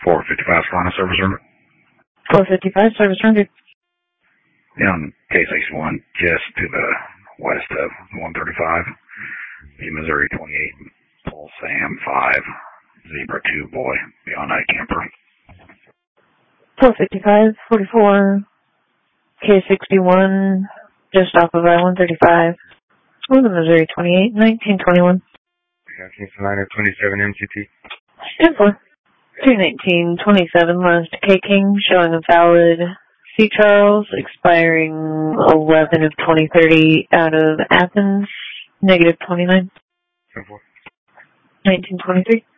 455 Solana service room. 455 service rendered. On K61, just to the west of 135. The Missouri 28, Pole Sam 5, Zebra 2 boy, beyond night camper. 455, 44, K61, just off of I-135. Oh, the Missouri 28, 1921. Solana 27 MCT. Stand for 21927 last K-King, showing a valid C. Charles, expiring 11 of 2030 out of Athens, negative 29. 1923.